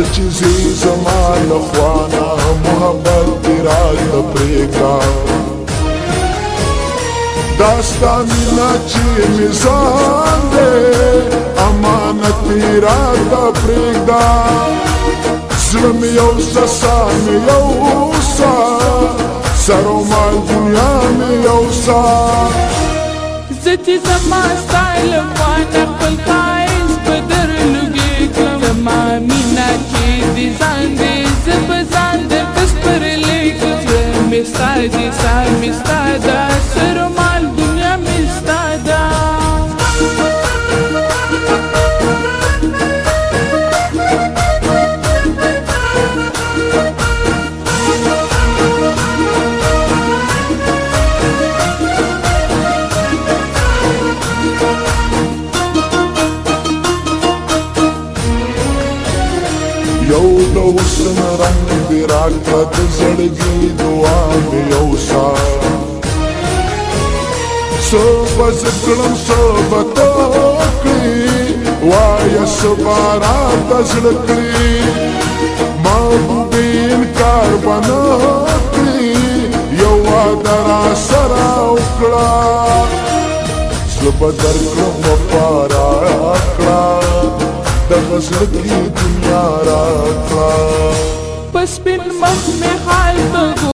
چیزی زمان خوانا محبت دی راته پریږده داستا مینا چې میزان دی امانت دی راته پریږده زړه مې یوسه ساه مې یوسه سر و مال دنیا مې یوسه زه چې زما ستا له خوانه خپل ښایست په درلوږېږم زما مینه چې د ځان دی زه په ځان درته سپرلیږم زړه مې ستا دی ساه مې ستا ده سر و مال دنیا مې ستا ده یو د حسن رنگ دی راکړه د زړګي دعا مې یوسه څه به زه کړم څه به ته کړې وایه څه به راته زړه کړي محبوبې انکار به نه کړي یو واده راسره وکړه زه به درکړم وفا راکړه دغه زړګي دنیا راکړه په سپین مخ مې حال ته